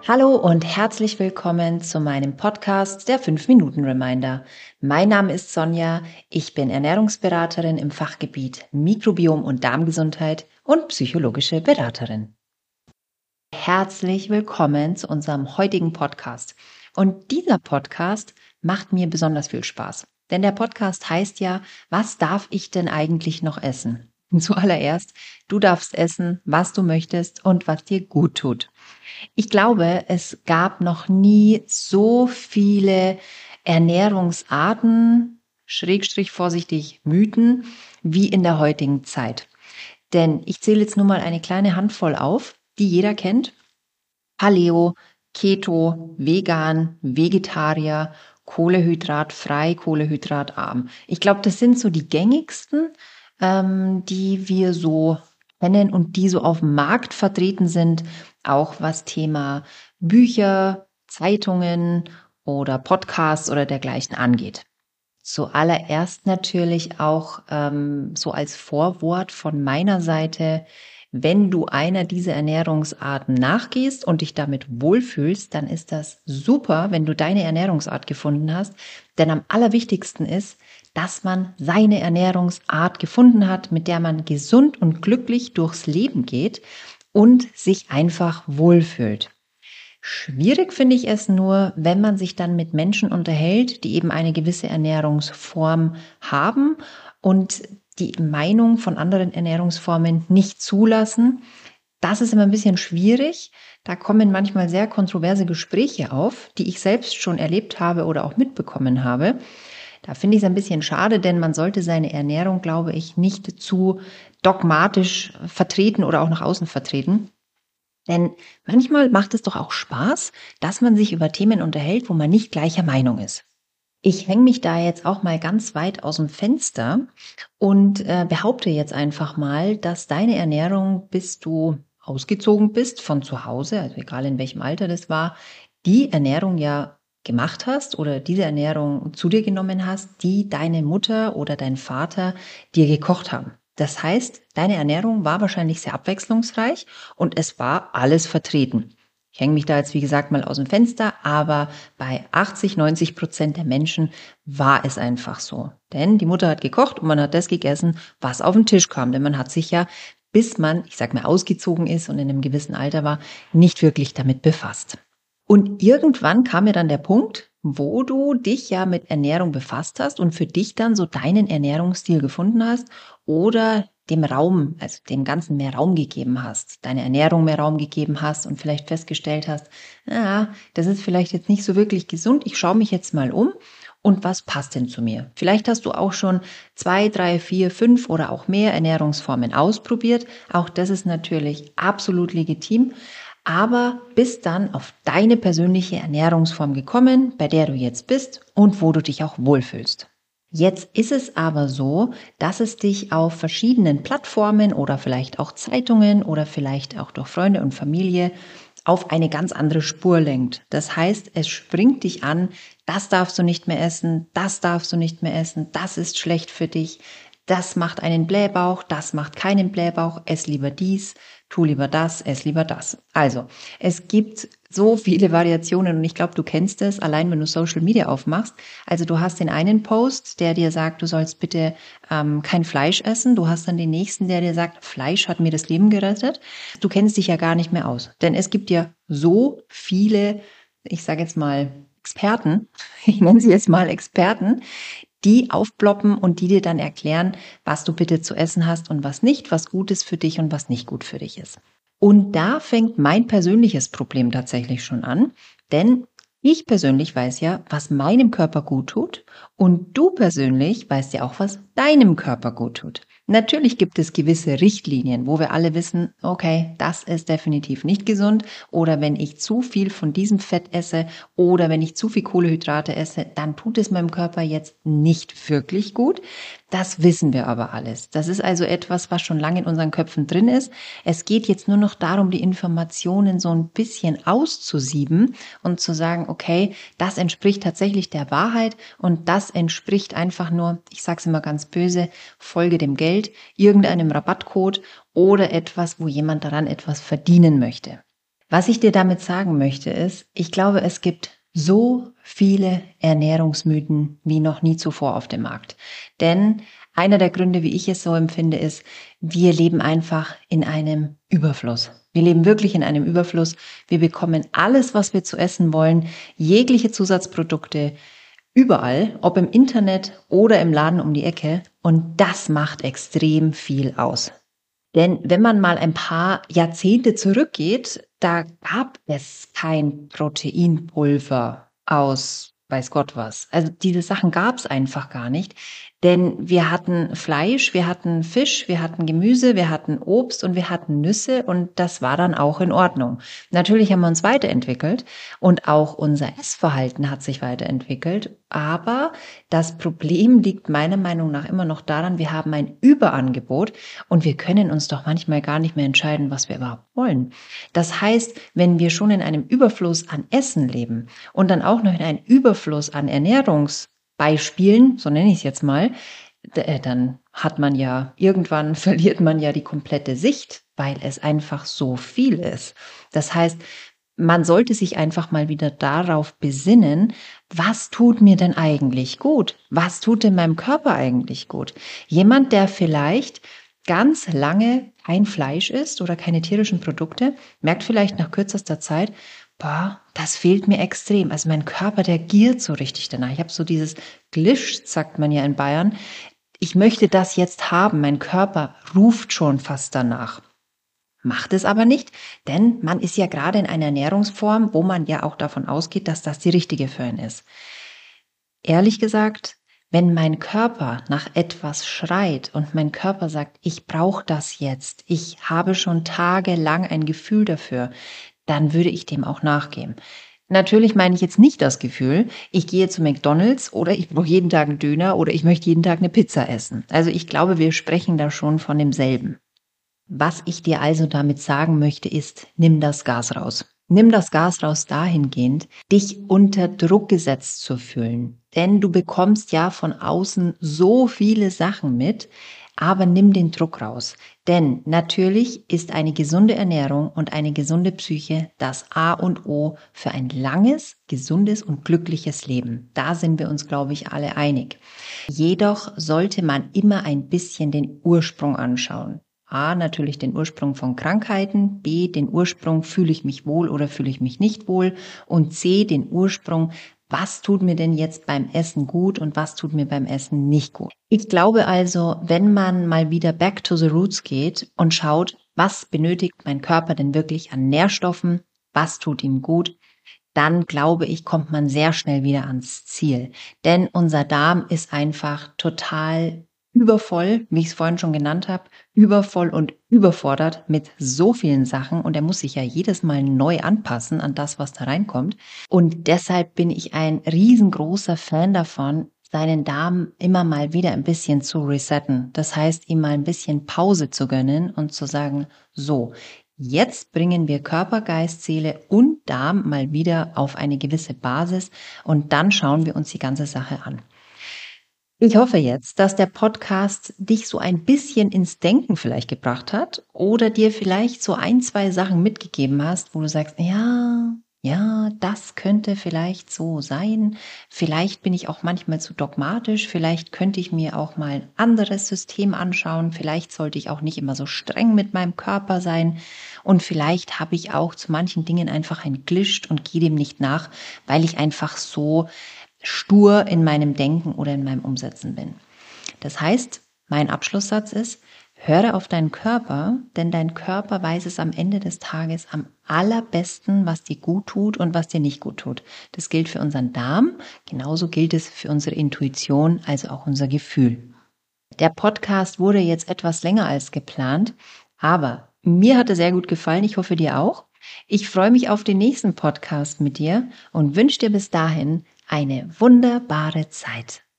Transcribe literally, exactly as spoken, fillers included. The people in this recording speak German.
Hallo und herzlich willkommen zu meinem Podcast der fünf Minuten Reminder. Mein Name ist Sonja, ich bin Ernährungsberaterin im Fachgebiet Mikrobiom und Darmgesundheit und psychologische Beraterin. Herzlich willkommen zu unserem heutigen Podcast. Und dieser Podcast macht mir besonders viel Spaß, denn der Podcast heißt ja, was darf ich denn eigentlich noch essen? Zuallererst, du darfst essen, was du möchtest und was dir gut tut. Ich glaube, es gab noch nie so viele Ernährungsarten, Schrägstrich vorsichtig Mythen, wie in der heutigen Zeit. Denn ich zähle jetzt nur mal eine kleine Handvoll auf, die jeder kennt. Paleo, Keto, Vegan, Vegetarier, kohlenhydratfrei, kohlenhydratarm. Ich glaube, das sind so die gängigsten, ähm, die wir so kennen und die so auf dem Markt vertreten sind, auch was Thema Bücher, Zeitungen oder Podcasts oder dergleichen angeht. Zuallererst natürlich auch ähm, so als Vorwort von meiner Seite, wenn du einer dieser Ernährungsarten nachgehst und dich damit wohlfühlst, dann ist das super, wenn du deine Ernährungsart gefunden hast. Denn am allerwichtigsten ist, dass man seine Ernährungsart gefunden hat, mit der man gesund und glücklich durchs Leben geht und sich einfach wohlfühlt. Schwierig finde ich es nur, wenn man sich dann mit Menschen unterhält, die eben eine gewisse Ernährungsform haben und die Meinung von anderen Ernährungsformen nicht zulassen. Das ist immer ein bisschen schwierig. Da kommen manchmal sehr kontroverse Gespräche auf, die ich selbst schon erlebt habe oder auch mitbekommen habe. Da finde ich es ein bisschen schade, denn man sollte seine Ernährung, glaube ich, nicht zu dogmatisch vertreten oder auch nach außen vertreten. Denn manchmal macht es doch auch Spaß, dass man sich über Themen unterhält, wo man nicht gleicher Meinung ist. Ich hänge mich da jetzt auch mal ganz weit aus dem Fenster und äh, behaupte jetzt einfach mal, dass deine Ernährung, bis du ausgezogen bist von zu Hause, also egal in welchem Alter das war, die Ernährung ja gemacht hast oder diese Ernährung zu dir genommen hast, die deine Mutter oder dein Vater dir gekocht haben. Das heißt, deine Ernährung war wahrscheinlich sehr abwechslungsreich und es war alles vertreten. Ich hänge mich da jetzt, wie gesagt, mal aus dem Fenster, aber bei achtzig, neunzig Prozent der Menschen war es einfach so. Denn die Mutter hat gekocht und man hat das gegessen, was auf den Tisch kam. Denn man hat sich ja, bis man, ich sag mal, ausgezogen ist und in einem gewissen Alter war, nicht wirklich damit befasst. Und irgendwann kam ja dann der Punkt, wo du dich ja mit Ernährung befasst hast und für dich dann so deinen Ernährungsstil gefunden hast oder dem Raum, also dem Ganzen mehr Raum gegeben hast, deine Ernährung mehr Raum gegeben hast und vielleicht festgestellt hast, ja, das ist vielleicht jetzt nicht so wirklich gesund, ich schaue mich jetzt mal um und was passt denn zu mir? Vielleicht hast du auch schon zwei, drei, vier, fünf oder auch mehr Ernährungsformen ausprobiert, auch das ist natürlich absolut legitim, aber bist dann auf deine persönliche Ernährungsform gekommen, bei der du jetzt bist und wo du dich auch wohlfühlst. Jetzt ist es aber so, dass es dich auf verschiedenen Plattformen oder vielleicht auch Zeitungen oder vielleicht auch durch Freunde und Familie auf eine ganz andere Spur lenkt. Das heißt, es springt dich an, das darfst du nicht mehr essen, das darfst du nicht mehr essen, das ist schlecht für dich, das macht einen Blähbauch, das macht keinen Blähbauch, ess lieber dies, tu lieber das, ess lieber das. Also, es gibt so viele Variationen und ich glaube, du kennst es, allein wenn du Social Media aufmachst. Also du hast den einen Post, der dir sagt, du sollst bitte ähm, kein Fleisch essen. Du hast dann den nächsten, der dir sagt, Fleisch hat mir das Leben gerettet. Du kennst dich ja gar nicht mehr aus, denn es gibt ja so viele, ich sage jetzt mal Experten, ich nenne sie jetzt mal Experten, die aufploppen und die dir dann erklären, was du bitte zu essen hast und was nicht, was gut ist für dich und was nicht gut für dich ist. Und da fängt mein persönliches Problem tatsächlich schon an, denn ich persönlich weiß ja, was meinem Körper gut tut und du persönlich weißt ja auch, was deinem Körper gut tut. Natürlich gibt es gewisse Richtlinien, wo wir alle wissen, okay, das ist definitiv nicht gesund oder wenn ich zu viel von diesem Fett esse oder wenn ich zu viel Kohlenhydrate esse, dann tut es meinem Körper jetzt nicht wirklich gut. Das wissen wir aber alles. Das ist also etwas, was schon lange in unseren Köpfen drin ist. Es geht jetzt nur noch darum, die Informationen so ein bisschen auszusieben und zu sagen, okay, das entspricht tatsächlich der Wahrheit und das entspricht einfach nur, ich sage es immer ganz böse, Folge dem Geld, irgendeinem Rabattcode oder etwas, wo jemand daran etwas verdienen möchte. Was ich dir damit sagen möchte ist, ich glaube, es gibt so viele Ernährungsmythen wie noch nie zuvor auf dem Markt. Denn einer der Gründe, wie ich es so empfinde, ist, wir leben einfach in einem Überfluss. Wir leben wirklich in einem Überfluss. Wir bekommen alles, was wir zu essen wollen, jegliche Zusatzprodukte, überall, ob im Internet oder im Laden um die Ecke. Und das macht extrem viel aus. Denn wenn man mal ein paar Jahrzehnte zurückgeht, da gab es kein Proteinpulver aus weiß Gott was. Also diese Sachen gab es einfach gar nicht, denn wir hatten Fleisch, wir hatten Fisch, wir hatten Gemüse, wir hatten Obst und wir hatten Nüsse und das war dann auch in Ordnung. Natürlich haben wir uns weiterentwickelt und auch unser Essverhalten hat sich weiterentwickelt, aber das Problem liegt meiner Meinung nach immer noch daran, wir haben ein Überangebot und wir können uns doch manchmal gar nicht mehr entscheiden, was wir überhaupt wollen. Das heißt, wenn wir schon in einem Überfluss an Essen leben und dann auch noch in einem Überfluss an Ernährungsbeispielen, so nenne ich es jetzt mal, dann hat man ja, irgendwann verliert man ja die komplette Sicht, weil es einfach so viel ist. Das heißt, man sollte sich einfach mal wieder darauf besinnen, was tut mir denn eigentlich gut? Was tut denn meinem Körper eigentlich gut? Jemand, der vielleicht ganz lange kein Fleisch isst oder keine tierischen Produkte, merkt vielleicht nach kürzester Zeit, boah, das fehlt mir extrem. Also mein Körper, der giert so richtig danach. Ich habe so dieses Glisch, sagt man ja in Bayern. Ich möchte das jetzt haben. Mein Körper ruft schon fast danach. Macht es aber nicht, denn man ist ja gerade in einer Ernährungsform, wo man ja auch davon ausgeht, dass das die richtige für ihn ist. Ehrlich gesagt, wenn mein Körper nach etwas schreit und mein Körper sagt, ich brauche das jetzt, ich habe schon tagelang ein Gefühl dafür, dann würde ich dem auch nachgeben. Natürlich meine ich jetzt nicht das Gefühl, ich gehe zu McDonald's oder ich brauche jeden Tag einen Döner oder ich möchte jeden Tag eine Pizza essen. Also ich glaube, wir sprechen da schon von demselben. Was ich dir also damit sagen möchte, ist, nimm das Gas raus. Nimm das Gas raus dahingehend, dich unter Druck gesetzt zu fühlen. Denn du bekommst ja von außen so viele Sachen mit, aber nimm den Druck raus. Denn natürlich ist eine gesunde Ernährung und eine gesunde Psyche das A und O für ein langes, gesundes und glückliches Leben. Da sind wir uns, glaube ich, alle einig. Jedoch sollte man immer ein bisschen den Ursprung anschauen. A, natürlich den Ursprung von Krankheiten, B, den Ursprung, fühle ich mich wohl oder fühle ich mich nicht wohl und C, den Ursprung, was tut mir denn jetzt beim Essen gut und was tut mir beim Essen nicht gut. Ich glaube also, wenn man mal wieder back to the roots geht und schaut, was benötigt mein Körper denn wirklich an Nährstoffen, was tut ihm gut, dann glaube ich, kommt man sehr schnell wieder ans Ziel. Denn unser Darm ist einfach total übervoll, wie ich es vorhin schon genannt habe, übervoll und überfordert mit so vielen Sachen und er muss sich ja jedes Mal neu anpassen an das, was da reinkommt. Und deshalb bin ich ein riesengroßer Fan davon, seinen Darm immer mal wieder ein bisschen zu resetten. Das heißt, ihm mal ein bisschen Pause zu gönnen und zu sagen, so, jetzt bringen wir Körper, Geist, Seele und Darm mal wieder auf eine gewisse Basis und dann schauen wir uns die ganze Sache an. Ich hoffe jetzt, dass der Podcast dich so ein bisschen ins Denken vielleicht gebracht hat oder dir vielleicht so ein, zwei Sachen mitgegeben hast, wo du sagst, ja, ja, das könnte vielleicht so sein. Vielleicht bin ich auch manchmal zu dogmatisch. Vielleicht könnte ich mir auch mal ein anderes System anschauen. Vielleicht sollte ich auch nicht immer so streng mit meinem Körper sein. Und vielleicht habe ich auch zu manchen Dingen einfach ein Glisch und gehe dem nicht nach, weil ich einfach so stur in meinem Denken oder in meinem Umsetzen bin. Das heißt, mein Abschlusssatz ist, höre auf deinen Körper, denn dein Körper weiß es am Ende des Tages am allerbesten, was dir gut tut und was dir nicht gut tut. Das gilt für unseren Darm, genauso gilt es für unsere Intuition, also auch unser Gefühl. Der Podcast wurde jetzt etwas länger als geplant, aber mir hat er sehr gut gefallen, ich hoffe dir auch. Ich freue mich auf den nächsten Podcast mit dir und wünsche dir bis dahin eine wunderbare Zeit.